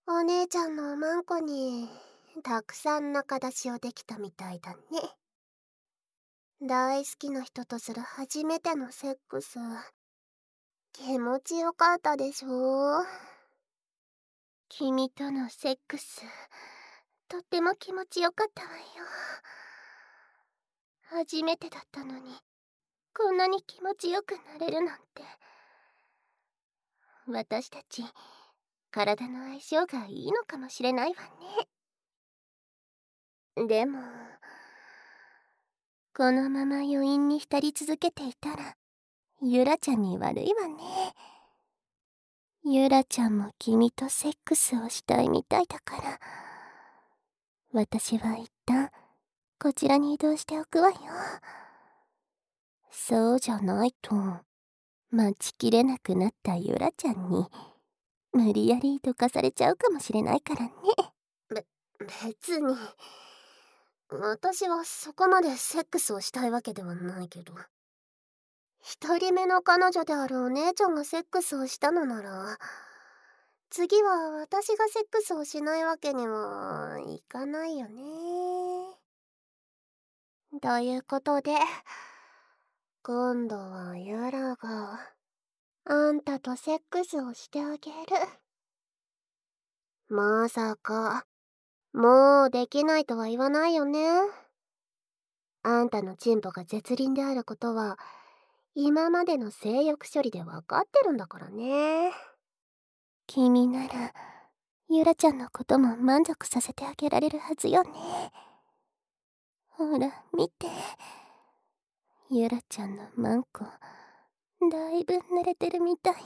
お姉ちゃんのおまんこにたくさん仲出しをできたみたいだね。大好きな人とする初めてのセックス、気持ちよかったでしょ？君とのセックス、とっても気持ちよかったわよ。初めてだったのに、こんなに気持ちよくなれるなんて。私たち、体の相性がいいのかもしれないわね。でも、このまま余韻に浸り続けていたら、ゆらちゃんに悪いわね。ゆらちゃんも君とセックスをしたいみたいだから、私は一旦こちらに移動しておくわよ。そうじゃないと、待ちきれなくなったゆらちゃんに無理やりどかされちゃうかもしれないからね。別に私はそこまでセックスをしたいわけではないけど、一人目の彼女であるお姉ちゃんがセックスをしたのなら、次は私がセックスをしないわけにはいかないよね。ということで、今度はユラがあんたとセックスをしてあげる。まさかもうできないとは言わないよね。あんたのチンポが絶倫であることは今までの性欲処理で分かってるんだからね。君ならゆらちゃんのことも満足させてあげられるはずよね。ほら見て、ゆらちゃんのマンコだいぶ濡れてるみたいよ。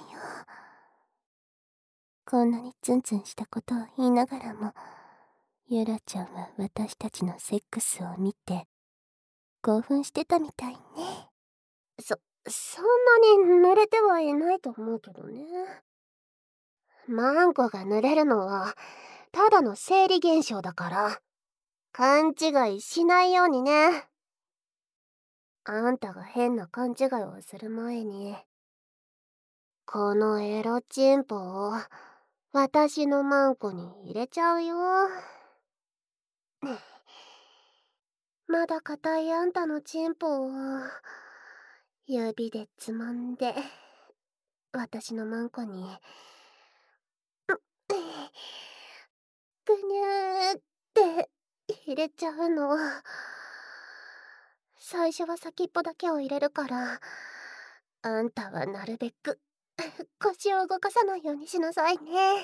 こんなにツンツンしたことを言いながらも、ゆらちゃんは私たちのセックスを見て興奮してたみたいね。そんなに濡れてはいないと思うけどね。マンコが濡れるのはただの生理現象だから勘違いしないようにね。あんたが変な勘違いをする前に、このエロチンポを私のマンコに入れちゃうよ。まだ硬いあんたのチンポを指でつまんで私のマンコにぐにゅーって入れちゃうの。最初は先っぽだけを入れるから、あんたはなるべく腰を動かさないようにしなさいね。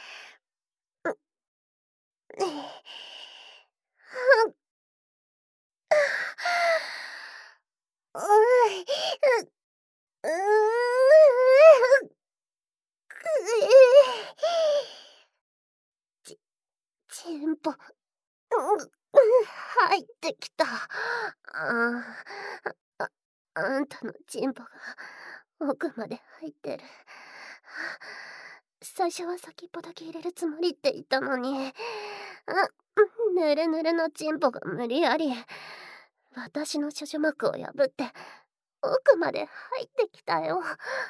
チンポ、入ってきた。あんたのチンポが奥まで入ってる。最初は先っぽだけ入れるつもりって言ったのに、ぬるぬるのチンポが無理やり私の処女膜を破って奥まで入ってきたよ。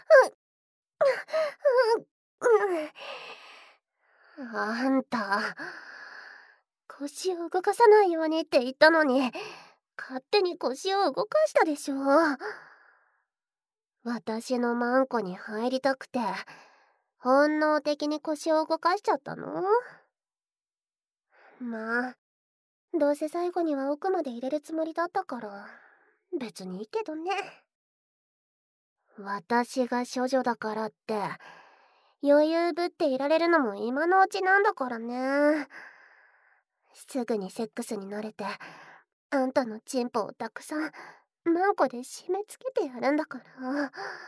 あんた、腰を動かさないようにって言ったのに勝手に腰を動かしたでしょ。私のマンコに入りたくて本能的に腰を動かしちゃったの？まあ、どうせ最後には奥まで入れるつもりだったから別にいいけどね。私が処女だからって余裕ぶっていられるのも今のうちなんだからね。すぐにセックスに慣れてあんたのチンポをたくさんマンコで締め付けてやるんだから。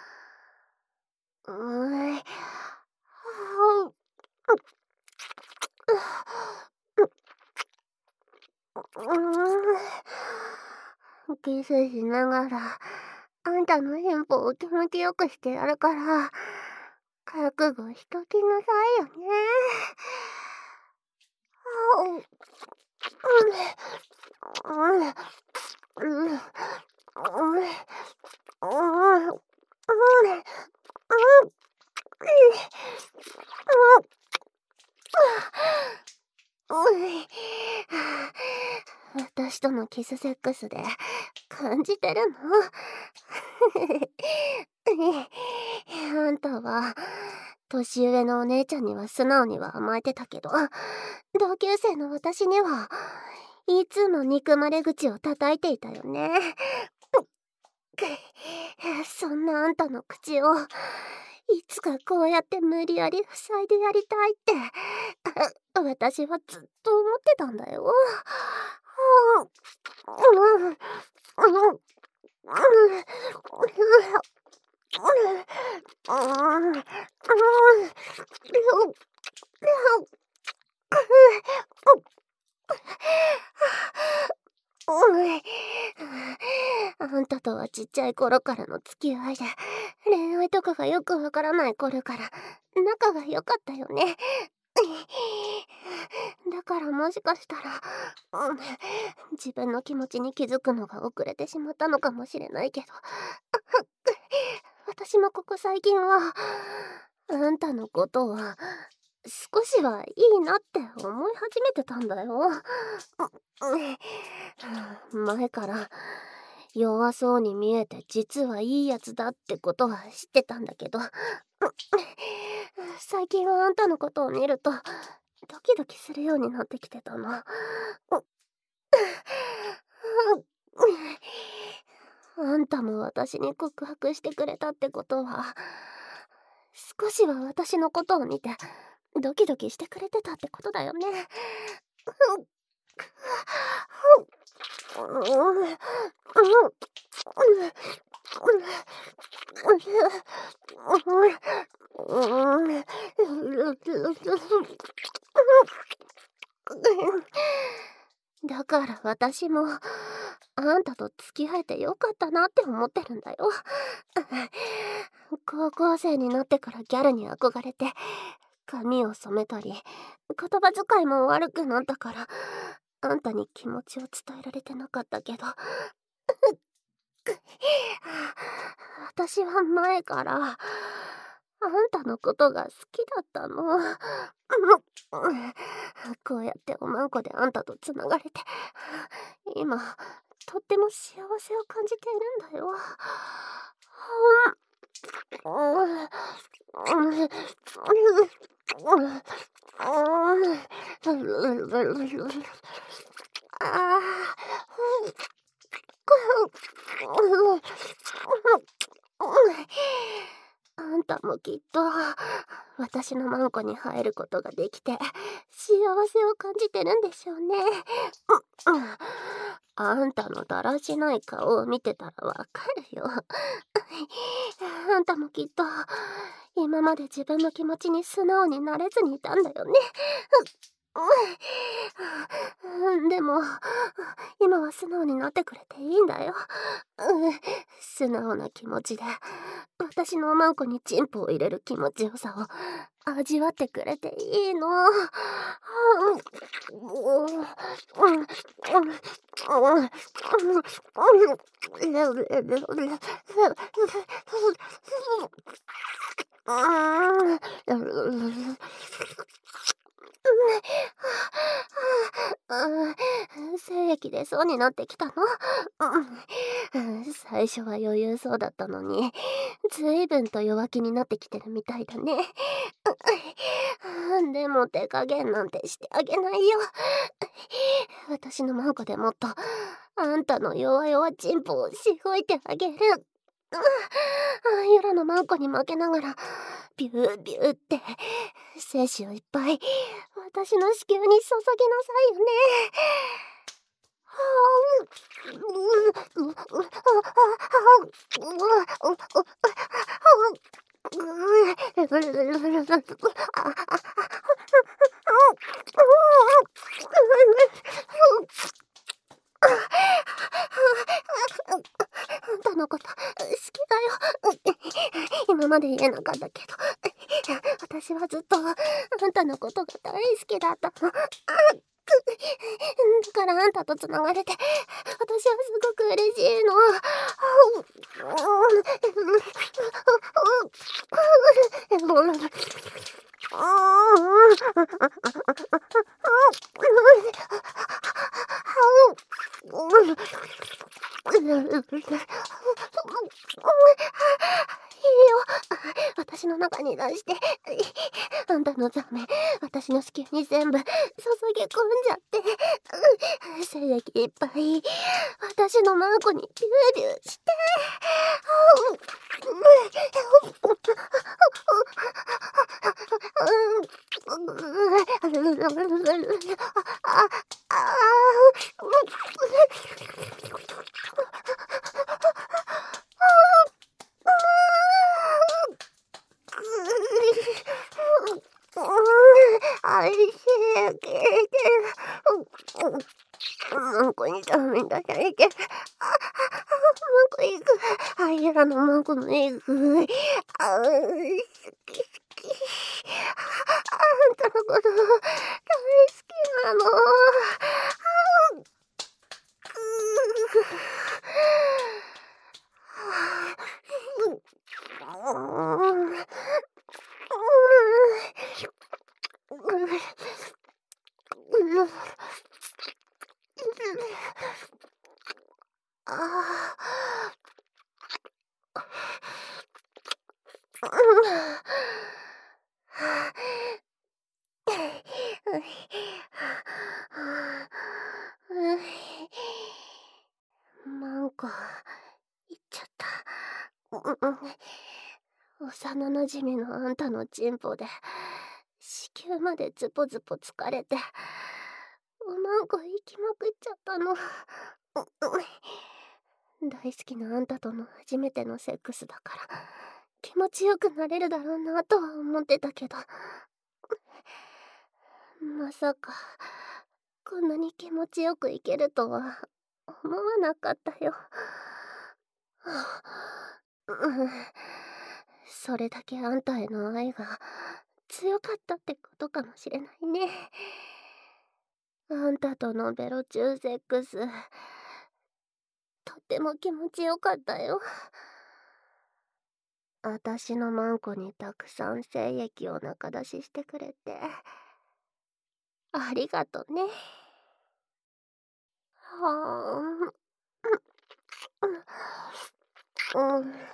キスしながらあんたの変歩を気持ちよくしてやるから覚悟しときなさいよね。 私とのキスセックスで感じてるの？あんたは年上のお姉ちゃんには素直には甘えてたけど、同級生の私にはいつも憎まれ口を叩いていたよね。そんなあんたの口をいつかこうやって無理やり塞いでやりたいって私はずっと思ってたんだよ。あんたとはちっちゃい頃からの付き合いで、恋愛とかがよくわからない頃から仲が良かったよね。だからもしかしたら、自分の気持ちに気づくのが遅れてしまったのかもしれないけど、私もここ最近はあんたのことを少しはいいなって思い始めてたんだよ。前から弱そうに見えて実はいいやつだってことは知ってたんだけど、最近はあんたのことを見るとドキドキするようになってきてたの。あんたも私に告白してくれたってことは、少しは私のことを見てドキドキしてくれてたってことだよね。だから私もあんたと付き合えてよかったなって思ってるんだよ。高校生になってからギャルに憧れて髪を染めたり言葉遣いも悪くなったからあんたに気持ちを伝えられてなかったけど、私は前からあんたのことが好きだったの。こうやっておまんこであんたとつながれて今とっても幸せを感じているんだよ。あんたもきっと私のマンコに入ることができて幸せを感じてるんでしょうね。あんたのだらしない顔を見てたらわかるよ。あんたもきっと今まで自分の気持ちに素直になれずにいたんだよね。でも今は素直になってくれていいんだよ。素直な気持ちで私のおまんこにチンポを入れる気持ちよさを味わってくれていいの。精液出そうになってきたの？最初は余裕そうだったのに随分と弱気になってきてるみたいだね。でも手加減なんてしてあげないよ。私のマンコでもっとあんたの弱々チンポをしごいてあげる。ユラのマンコに負けながらビュービューって精子をいっぱい私の子宮に注ぎなさいよね。あんたのこと好きだよ。今まで言えなかったけど私はずっとあんたのことが大好きだったの。だからあんたとつながれて私はすごく嬉しいの。 私の中に出して、あんたのザメ、私の子宮に全部注ぎ込んじゃって、精液いっぱい、私のマンコにビュービューして、おいしいけマンコにダメだやいけ。マンコいく。あいらのマンコのいく。好き好き。あんたのこと大好きなの。マンコ、言っちゃった。幼なじみのあんたのチンポで、子宮までズポズポ疲れて、おまんこ行きまくっちゃったの。大好きなあんたとの初めてのセックスだから、気持ちよくなれるだろうなとは思ってたけど、まさか、こんなに気持ちよくいけるとは思わなかったよ。それだけあんたへの愛が強かったってことかもしれないね。あんたとのベロチューセックス、とっても気持ちよかったよ。あたしのマンコにたくさん精液を中出ししてくれて、ありがとね。はあ。